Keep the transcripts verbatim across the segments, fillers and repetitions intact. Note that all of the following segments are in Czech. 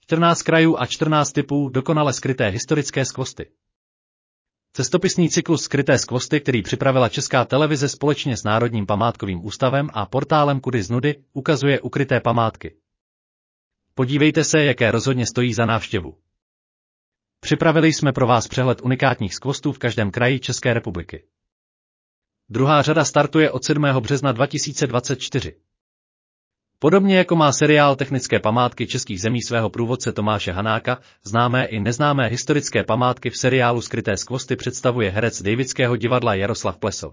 čtrnáct krajů a čtrnáct typů dokonale skryté historické skvosty. Cestopisný cyklus Skryté skvosty, který připravila Česká televize společně s Národním památkovým ústavem a portálem Kudy z nudy, ukazuje ukryté památky. Podívejte se, jaké rozhodně stojí za návštěvu. Připravili jsme pro vás přehled unikátních skvostů v každém kraji České republiky. Druhá řada startuje od sedmého března dva tisíce dvacet čtyři. Podobně jako má seriál Technické památky českých zemí svého průvodce Tomáše Hanáka, známé i neznámé historické památky v seriálu Skryté skvosty představuje herec Davidského divadla Jaroslav Plesl.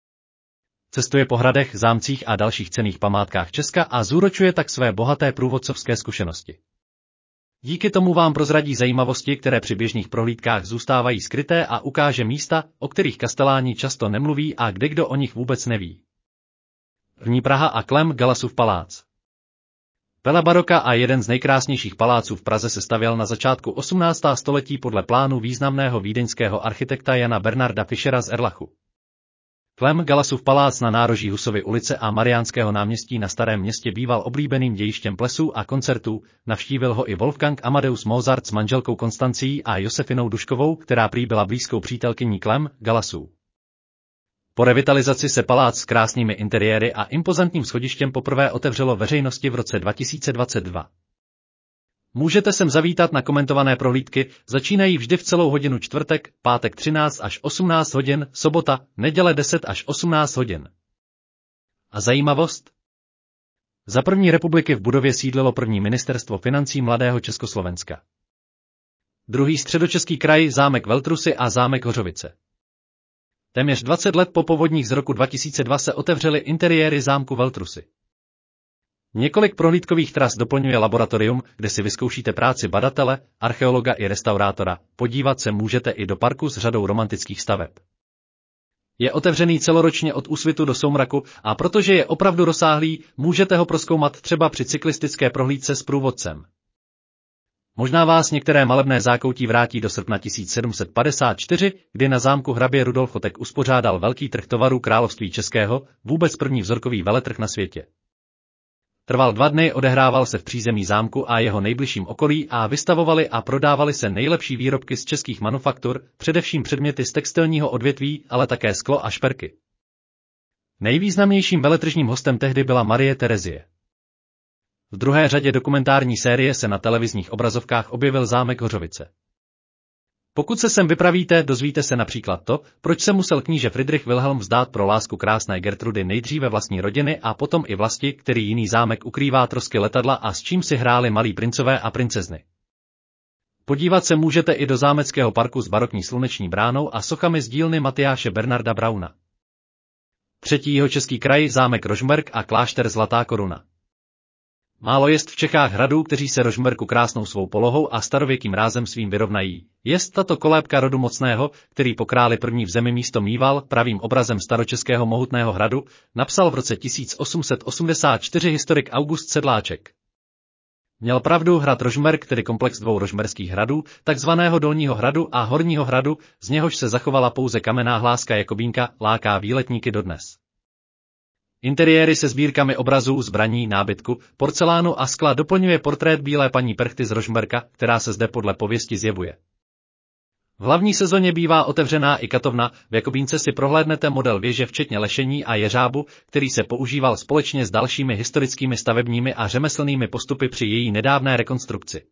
Cestuje po hradech, zámcích a dalších cenných památkách Česka a zúročuje tak své bohaté průvodcovské zkušenosti. Díky tomu vám prozradí zajímavosti, které při běžných prohlídkách zůstávají skryté, a ukáže místa, o kterých kasteláni často nemluví a kde kdo o nich vůbec neví. První Praha a Klem Galasův palác. Vila baroka a jeden z nejkrásnějších paláců v Praze se stavěl na začátku osmnáctého století podle plánu významného vídeňského architekta Jana Bernarda Fischera z Erlachu. Klem Galasův palác na nároží Husovy ulice a Mariánského náměstí na Starém Městě býval oblíbeným dějištěm plesů a koncertů, navštívil ho i Wolfgang Amadeus Mozart s manželkou Konstancií a Josefinou Duškovou, která prý byla blízkou přítelkyní Klem Galasů. Po revitalizaci se palác s krásnými interiéry a impozantním schodištěm poprvé otevřelo veřejnosti v roce dva tisíce dvacet dva. Můžete sem zavítat na komentované prohlídky, začínají vždy v celou hodinu čtvrtek, pátek třináct až osmnáct hodin, sobota, neděle deset až osmnáct hodin. A zajímavost? Za první republiky v budově sídlilo první ministerstvo financí mladého Československa. Druhý středočeský kraj, zámek Veltrusy a zámek Hořovice. Téměř dvacet let po povodních z roku dva tisíce dva se otevřely interiéry zámku Veltrusy. Několik prohlídkových tras doplňuje laboratorium, kde si vyzkoušíte práci badatele, archeologa i restaurátora. Podívat se můžete i do parku s řadou romantických staveb. Je otevřený celoročně od úsvitu do soumraku a protože je opravdu rozsáhlý, můžete ho prozkoumat třeba při cyklistické prohlídce s průvodcem. Možná vás některé malebné zákoutí vrátí do srpna tisíc sedm set padesát čtyři, kdy na zámku hrabě Rudolf Chotek uspořádal velký trh tovarů království českého, vůbec první vzorkový veletrh na světě. Trval dva dny, odehrával se v přízemí zámku a jeho nejbližším okolí a vystavovali a prodávali se nejlepší výrobky z českých manufaktur, především předměty z textilního odvětví, ale také sklo a šperky. Nejvýznamnějším veletržním hostem tehdy byla Marie Terezie. V druhé řadě dokumentární série se na televizních obrazovkách objevil zámek Hořovice. Pokud se sem vypravíte, dozvíte se například to, proč se musel kníže Friedrich Wilhelm vzdát pro lásku krásné Gertrudy nejdříve vlastní rodiny a potom i vlasti, který jiný zámek ukrývá trosky letadla a s čím si hráli malí princové a princezny. Podívat se můžete i do zámeckého parku s barokní sluneční bránou a sochami z dílny Matyáše Bernarda Brauna. Třetí jihočeský kraj, zámek Rožmberk a klášter Zlatá Koruna. Málo jest v Čechách hradů, kteří se Rožmberku krásnou svou polohou a starověkým rázem svým vyrovnají. Jest tato kolébka rodu Mocného, který po králi první v zemi místo mýval, pravým obrazem staročeského mohutného hradu, napsal v roce tisíc osm set osmdesát čtyři historik August Sedláček. Měl pravdu, hrad Rožmberk, tedy komplex dvou rožmberských hradů, takzvaného Dolního hradu a Horního hradu, z něhož se zachovala pouze kamenná hláska Jakobínka, láká výletníky dodnes. Interiéry se sbírkami obrazů, zbraní, nábytku, porcelánu a skla doplňuje portrét bílé paní Perchty z Rožmberka, která se zde podle pověsti zjevuje. V hlavní sezóně bývá otevřená i katovna, v Jakobínce si prohlédnete model věže včetně lešení a jeřábu, který se používal společně s dalšími historickými stavebními a řemeslnými postupy při její nedávné rekonstrukci.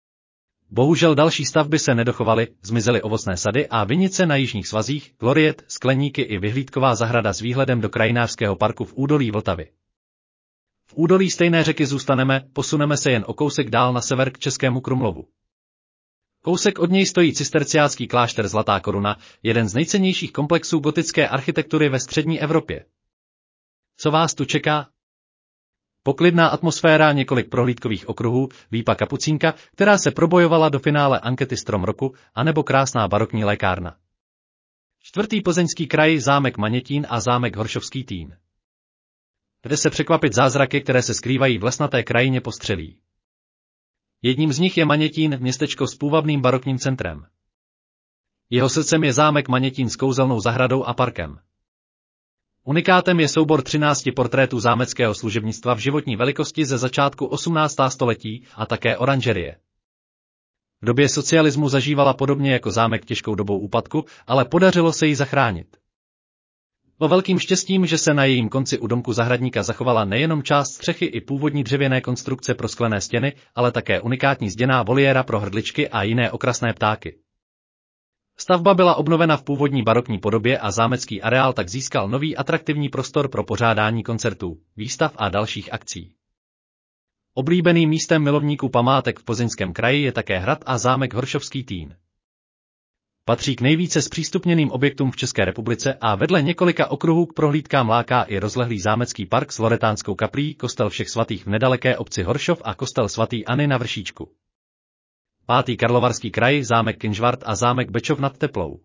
Bohužel další stavby se nedochovaly, zmizely ovocné sady a vinice na jižních svazích, gloriet, skleníky i vyhlídková zahrada s výhledem do krajinářského parku v údolí Vltavy. V údolí stejné řeky zůstaneme, posuneme se jen o kousek dál na sever k Českému Krumlovu. Kousek od něj stojí cisterciácký klášter Zlatá Koruna, jeden z nejcennějších komplexů gotické architektury ve střední Evropě. Co vás tu čeká? Poklidná atmosféra, několik prohlídkových okruhů, lípa kapucínka, která se probojovala do finále ankety Strom roku, anebo krásná barokní lékárna. Čtvrtý plzeňský kraj, zámek Manětín a zámek Horšovský Týn. Kde se překvapit zázraky, které se skrývají v lesnaté krajině postřelí. Jedním z nich je Manětín, městečko s půvabným barokním centrem. Jeho srdcem je zámek Manětín s kouzelnou zahradou a parkem. Unikátem je soubor třinácti portrétů zámeckého služebnictva v životní velikosti ze začátku osmnáctého století a také oranžerie. V době socialismu zažívala podobně jako zámek těžkou dobou úpadku, ale podařilo se jí zachránit. Bylo velkým štěstím, že se na jejím konci u domku zahradníka zachovala nejenom část střechy i původní dřevěné konstrukce pro sklené stěny, ale také unikátní zděná voliéra pro hrdličky a jiné okrasné ptáky. Stavba byla obnovena v původní barokní podobě a zámecký areál tak získal nový atraktivní prostor pro pořádání koncertů, výstav a dalších akcí. Oblíbeným místem milovníků památek v Plzeňském kraji je také hrad a zámek Horšovský Týn. Patří k nejvíce zpřístupněným objektům v České republice a vedle několika okruhů k prohlídkám láká i rozlehlý zámecký park s loretánskou kaplí, kostel Všech svatých v nedaleké obci Horšov a kostel svatý Anny na Vršíčku. Pátý Karlovarský kraj, zámek Kynžvart a zámek Bečov nad Teplou.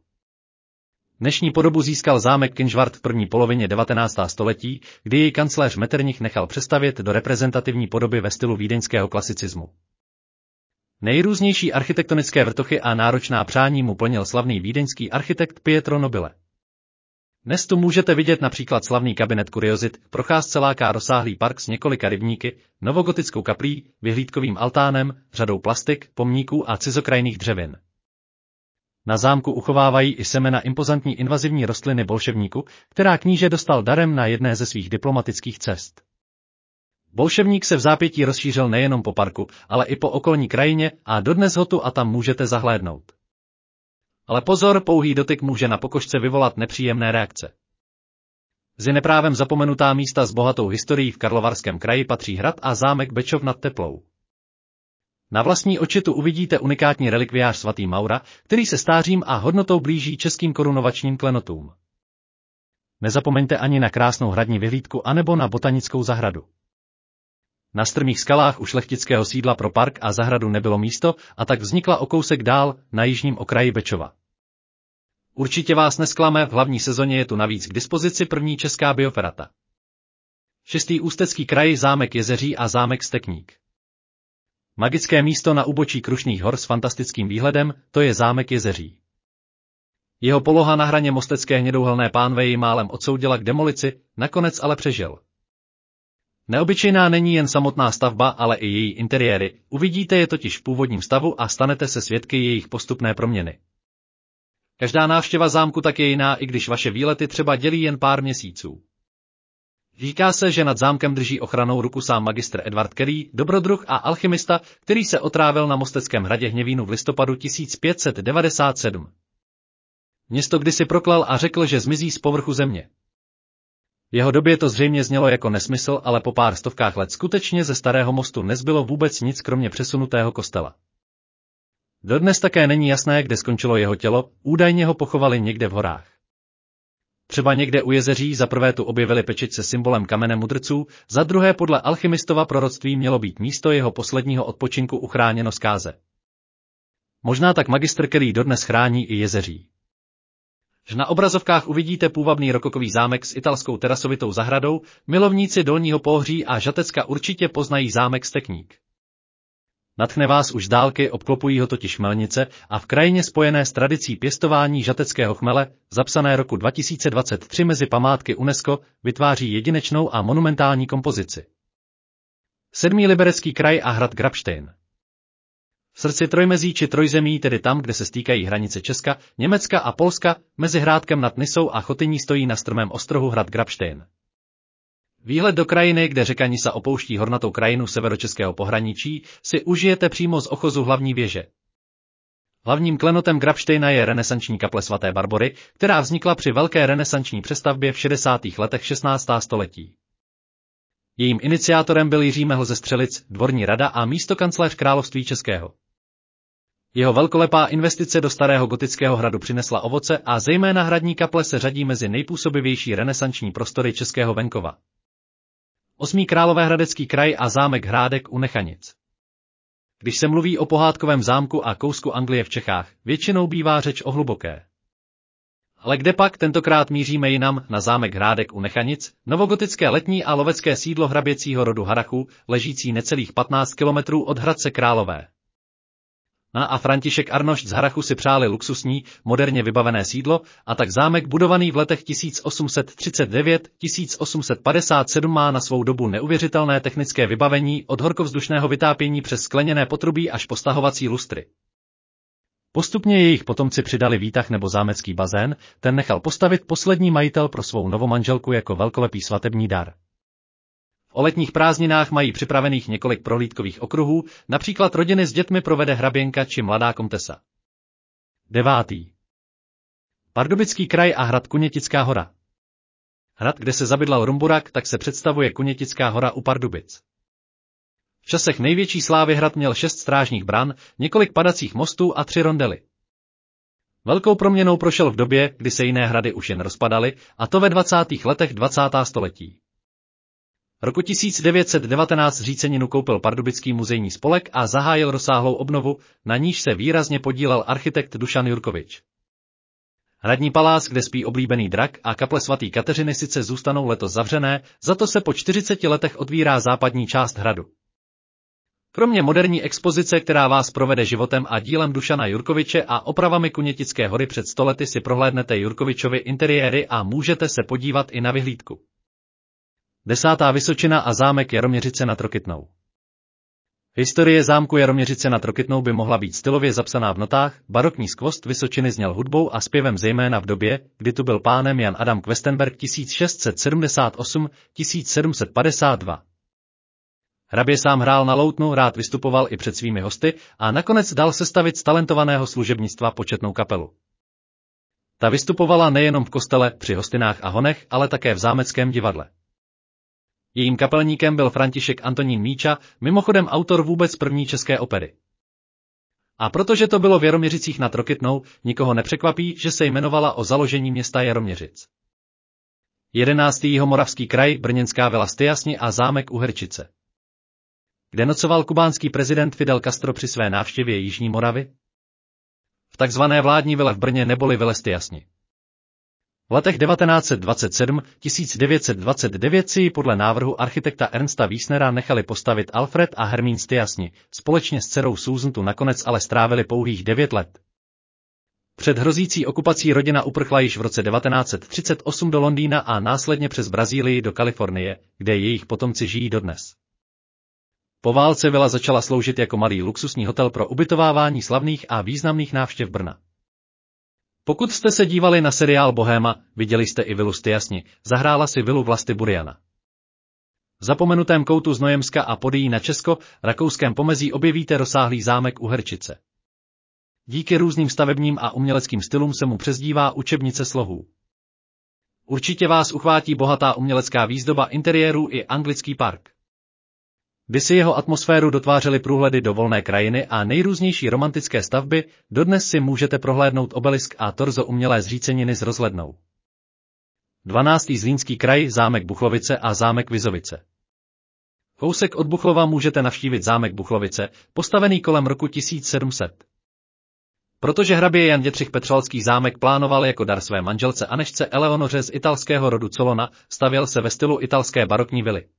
Dnešní podobu získal zámek Kynžvart v první polovině devatenáctého století, kdy jej kancléř Metternich nechal přestavět do reprezentativní podoby ve stylu vídeňského klasicismu. Nejrůznější architektonické vrtochy a náročná přání mu plnil slavný vídeňský architekt Pietro Nobile. Dnes tu můžete vidět například slavný kabinet kuriozit, procházce láká rozsáhlý park s několika rybníky, novogotickou kaplí, vyhlídkovým altánem, řadou plastik, pomníků a cizokrajných dřevin. Na zámku uchovávají i semena impozantní invazivní rostliny bolševníku, která kníže dostal darem na jedné ze svých diplomatických cest. Bolševník se v zápětí rozšířil nejenom po parku, ale i po okolní krajině a dodnes ho tu a tam můžete zahlédnout. Ale pozor, pouhý dotyk může na pokožce vyvolat nepříjemné reakce. Mezi neprávem zapomenutá místa s bohatou historií v Karlovarském kraji patří hrad a zámek Bečov nad Teplou. Na vlastní oči tu uvidíte unikátní relikviář svatý Maura, který se stářím a hodnotou blíží českým korunovačním klenotům. Nezapomeňte ani na krásnou hradní vyhlídku anebo na botanickou zahradu. Na strmých skalách u šlechtického sídla pro park a zahradu nebylo místo a tak vznikla o kousek dál, na jižním okraji Bečova. Určitě vás nesklame, v hlavní sezóně je tu navíc k dispozici první česká bioferata. Šestý Ústecký kraj, zámek Jezeří a zámek Stekník. Magické místo na úbočí Krušných hor s fantastickým výhledem, to je zámek Jezeří. Jeho poloha na hraně mostecké hnědouhelné pánve ji málem odsoudila k demolici, nakonec ale přežil. Neobyčejná není jen samotná stavba, ale i její interiéry, uvidíte je totiž v původním stavu a stanete se svědky jejich postupné proměny. Každá návštěva zámku tak je jiná, i když vaše výlety třeba dělí jen pár měsíců. Říká se, že nad zámkem drží ochranou ruku sám magistr Edvard Kelly, dobrodruh a alchymista, který se otrávil na Mosteckém hradě Hněvínu v listopadu tisíc pět set devadesát sedm. Město kdysi proklel a řekl, že zmizí z povrchu země. V jeho době to zřejmě znělo jako nesmysl, ale po pár stovkách let skutečně ze starého mostu nezbylo vůbec nic kromě přesunutého kostela. Dodnes také není jasné, kde skončilo jeho tělo, údajně ho pochovali někde v horách. Třeba někde u Jezeří za prvé tu objevili pečeť se symbolem kamene mudrců, za druhé podle alchymistova proroctví mělo být místo jeho posledního odpočinku uchráněno zkáze. Možná tak magistr Kelly dodnes chrání i Jezeří. Na obrazovkách uvidíte půvabný rokokový zámek s italskou terasovitou zahradou, milovníci Dolního Pohoří a Žatecka určitě poznají zámek Stekník. Nadchne vás už z dálky, obklopují ho totiž melnice a v krajině spojené s tradicí pěstování žateckého chmele, zapsané roku dva tisíce dvacet tři mezi památky UNESCO, vytváří jedinečnou a monumentální kompozici. Sedmý Liberecký kraj a hrad Grabštejn. V srdci trojmezí či trojzemí, tedy tam, kde se stýkají hranice Česka, Německa a Polska, mezi Hrádkem nad Nisou a Chotyní stojí na strmém ostrohu hrad Grabštejn. Výhled do krajiny, kde řeka Nisa opouští hornatou krajinu severočeského pohraničí, si užijete přímo z ochozu hlavní věže. Hlavním klenotem Grabštejna je renesanční kaple svaté Barbory, která vznikla při velké renesanční přestavbě v šedesátých letech šestnáctého století. Jejím iniciátorem byl Jiří Mehl ze Střelic, dvorní rada a místokancléř království českého. Jeho velkolepá investice do starého gotického hradu přinesla ovoce a zejména hradní kaple se řadí mezi nejpůsobivější renesanční prostory českého venkova. Osmý Královéhradecký kraj a zámek Hrádek u Nechanic. Když se mluví o pohádkovém zámku a kousku Anglie v Čechách, většinou bývá řeč o Hluboké. Ale kde pak tentokrát míříme jinam, na zámek Hrádek u Nechanic, novogotické letní a lovecké sídlo hraběcího rodu Harachů, ležící necelých patnáct kilometrů od Hradce Králové. Anna a František Arnošt z Harachu si přáli luxusní, moderně vybavené sídlo, a tak zámek budovaný v letech tisíc osm set třicet devět až tisíc osm set padesát sedm má na svou dobu neuvěřitelné technické vybavení od horkovzdušného vytápění přes skleněné potrubí až po stahovací lustry. Postupně jejich potomci přidali výtah nebo zámecký bazén, ten nechal postavit poslední majitel pro svou novomanželku jako velkolepý svatební dar. O letních prázdninách mají připravených několik prohlídkových okruhů, například rodiny s dětmi provede hraběnka či mladá komtesa. Devátý. Pardubický kraj a hrad Kunětická hora. Hrad, kde se zabydlal Rumburak, tak se představuje Kunětická hora u Pardubic. V časech největší slávy hrad měl šest strážních bran, několik padacích mostů a tři rondely. Velkou proměnou prošel v době, kdy se jiné hrady už jen rozpadaly, a to ve dvacátých letech dvacátého století. Roku tisíc devět set devatenáct zříceninu koupil Pardubický muzejní spolek a zahájil rozsáhlou obnovu, na níž se výrazně podílel architekt Dušan Jurkovič. Hradní palác, kde spí oblíbený drak, a kaple svatý Kateřiny sice zůstanou letos zavřené, za to se po čtyřiceti letech otvírá západní část hradu. Kromě moderní expozice, která vás provede životem a dílem Dušana Jurkoviče a opravami Kunětické hory před sto lety, si prohlédnete Jurkovičovy interiéry a můžete se podívat i na vyhlídku. Desátá Vysočina a zámek Jaroměřice nad Rokytnou. Historie zámku Jaroměřice nad Rokytnou by mohla být stylově zapsaná v notách. Barokní skvost Vysočiny zněl hudbou a zpěvem zejména v době, kdy tu byl pánem Jan Adam Questenberg tisíc šest set sedmdesát osm až tisíc sedm set padesát dva. Hrabě sám hrál na loutnu, rád vystupoval i před svými hosty a nakonec dal sestavit z talentovaného služebnictva početnou kapelu. Ta vystupovala nejenom v kostele, při hostinách a honech, ale také v zámeckém divadle. Jejím kapelníkem byl František Antonín Míča, mimochodem autor vůbec první české opery. A protože to bylo v Jaroměřicích nad Rokytnou, nikoho nepřekvapí, že se jmenovala o založení města Jaroměřic. Jedenáctý Jihomoravský kraj, brněnská vila Styjasni a zámek Uherčice. Kde nocoval kubánský prezident Fidel Castro při své návštěvě Jižní Moravy? V takzvané vládní vile v Brně neboli vile Styjasni. V letech devatenáct set dvacet sedm až tisíc devět set dvacet devět si ji podle návrhu architekta Ernsta Wiesnera nechali postavit Alfred a Hermín Styjasni, společně s dcerou Susan tu nakonec ale strávili pouhých devět let. Před hrozící okupací rodina uprchla již v roce devatenáct set třicet osm do Londýna a následně přes Brazílii do Kalifornie, kde jejich potomci žijí dodnes. Po válce vila začala sloužit jako malý luxusní hotel pro ubytovávání slavných a významných návštěv Brna. Pokud jste se dívali na seriál Bohéma, viděli jste i vilu Styjasni, zahrála si vilu Vlasty Buriana. V zapomenutém koutu Znojemska a Podyjí na česko-rakouském pomezí objevíte rozsáhlý zámek Uherčice. Díky různým stavebním a uměleckým stylům se mu přezdívá učebnice slohů. Určitě vás uchvátí bohatá umělecká výzdoba interiérů i anglický park. By si jeho atmosféru dotvářely průhledy do volné krajiny a nejrůznější romantické stavby, dodnes si můžete prohlédnout obelisk a torzo umělé zříceniny s rozhlednou. dvanáctý Zlínský kraj, zámek Buchlovice a zámek Vizovice. Kousek od Buchlova můžete navštívit zámek Buchlovice, postavený kolem roku tisíc sedm set. Protože hrabě Jan Dětřich Petřalský zámek plánoval jako dar své manželce Anežce Eleonoře z italského rodu Colonna, stavěl se ve stylu italské barokní vily.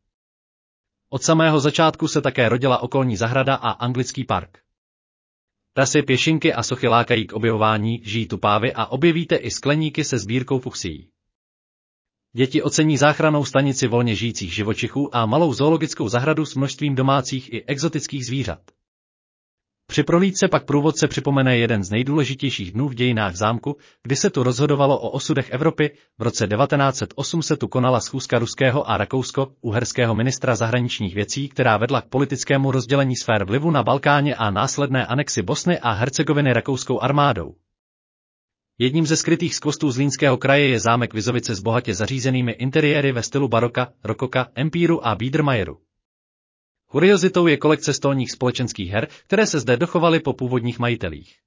Od samého začátku se také rodila okolní zahrada a anglický park. Trasy, pěšinky a sochy lákají k objevování, žijí tu pávy a objevíte i skleníky se sbírkou fuchsií. Děti ocení záchrannou stanici volně žijících živočichů a malou zoologickou zahradu s množstvím domácích i exotických zvířat. Při prohlídce pak průvodce připomene jeden z nejdůležitějších dnů v dějinách zámku, kdy se tu rozhodovalo o osudech Evropy. V roce devatenáct set osm se tu konala schůzka ruského a rakousko-uherského ministra zahraničních věcí, která vedla k politickému rozdělení sfér vlivu na Balkáně a následné anexi Bosny a Hercegoviny rakouskou armádou. Jedním ze skrytých skvostů Zlínského kraje je zámek Vizovice s bohatě zařízenými interiéry ve stylu baroka, rokoka, empíru a Biedermeieru. Kuriozitou je kolekce stolních společenských her, které se zde dochovaly po původních majitelích.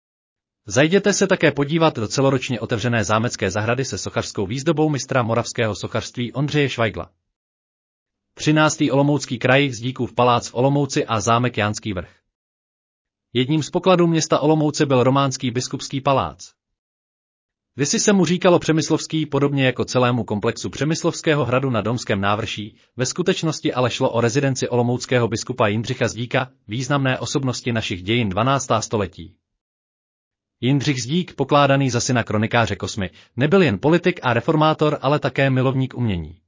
Zajděte se také podívat do celoročně otevřené zámecké zahrady se sochařskou výzdobou mistra moravského sochařství Ondřeje Švajgla. třináctý Olomoucký kraj, Zdíkův palác v Olomouci a zámek Jánský vrch. Jedním z pokladů města Olomouce byl románský biskupský palác. Kdysi se mu říkalo Přemyslovský, podobně jako celému komplexu Přemyslovského hradu na Domském návrší, ve skutečnosti ale šlo o rezidenci olomouckého biskupa Jindřicha Zdíka, významné osobnosti našich dějin dvanáctého století. Jindřich Zdík, pokládaný za syna kronikáře Kosmy, nebyl jen politik a reformátor, ale také milovník umění.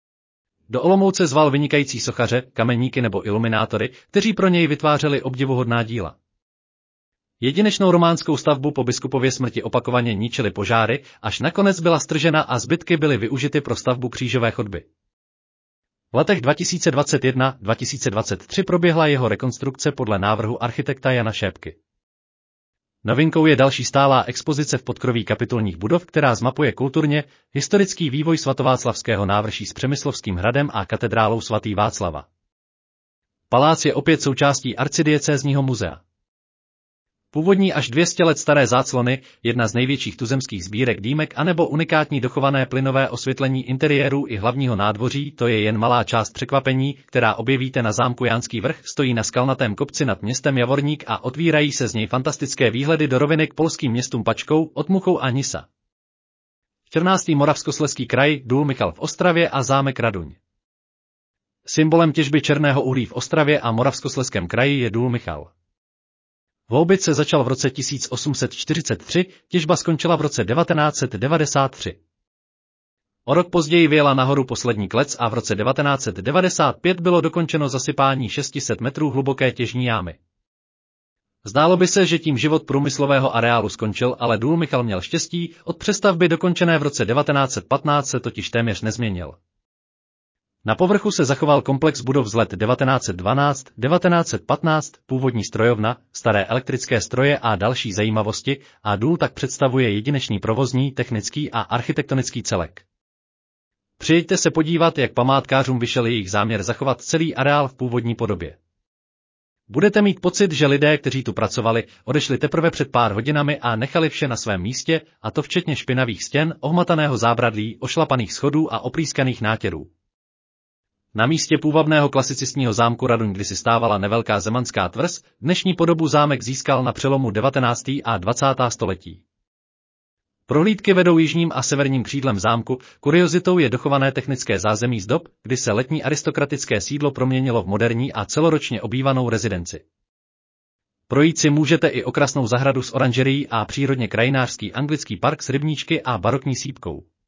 Do Olomouce zval vynikající sochaře, kameníky nebo iluminátory, kteří pro něj vytvářeli obdivuhodná díla. Jedinečnou románskou stavbu po biskupově smrti opakovaně ničily požáry, až nakonec byla stržena a zbytky byly využity pro stavbu křížové chodby. V letech dva tisíce dvacet jedna až dva tisíce dvacet tři proběhla jeho rekonstrukce podle návrhu architekta Jana Šépky. Novinkou je další stálá expozice v podkroví kapitulních budov, která zmapuje kulturně historický vývoj svatováclavského návrší s Přemyslovským hradem a katedrálou svatý Václava. Palác je opět součástí arcidiecézního muzea. Původní až dvě stě let staré záclony, jedna z největších tuzemských sbírek dýmek anebo unikátní dochované plynové osvětlení interiéru i hlavního nádvoří, to je jen malá část překvapení, která objevíte na zámku Jánský vrch, stojí na skalnatém kopci nad městem Javorník a otvírají se z něj fantastické výhledy do roviny k polským městům Pačkou, Otmuchou a Nisa. čtrnáctý Moravskoslezský kraj, důl Michal v Ostravě a zámek Raduň. Symbolem těžby černého uhlí v Ostravě a Moravskoslezském kraji je důl Michal. Hloubice začal v roce tisíc osm set čtyřicet tři, těžba skončila v roce devatenáct set devadesát tři. O rok později vyjela nahoru poslední klec a v roce devatenáct set devadesát pět bylo dokončeno zasypání šest set metrů hluboké těžní jámy. Zdálo by se, že tím život průmyslového areálu skončil, ale důl Michal měl štěstí, od přestavby dokončené v roce devatenáct set patnáct se totiž téměř nezměnil. Na povrchu se zachoval komplex budov z let devatenáct set dvanáct až devatenáct set patnáct, původní strojovna, staré elektrické stroje a další zajímavosti, a důl tak představuje jedinečný provozní, technický a architektonický celek. Přijeďte se podívat, jak památkářům vyšel jejich záměr zachovat celý areál v původní podobě. Budete mít pocit, že lidé, kteří tu pracovali, odešli teprve před pár hodinami a nechali vše na svém místě, a to včetně špinavých stěn, ohmataného zábradlí, ošlapaných schodů a oprýskaných nátěrů. Na místě půvabného klasicistního zámku Raduň kdysi stávala nevelká zemanská tvrz, dnešní podobu zámek získal na přelomu devatenáctého a dvacátého století. Prohlídky vedou jižním a severním křídlem zámku, kuriozitou je dochované technické zázemí z dob, kdy se letní aristokratické sídlo proměnilo v moderní a celoročně obývanou rezidenci. Projít si můžete i okrasnou zahradu s oranžerií a přírodně krajinářský anglický park s rybníčky a barokní sýpkou.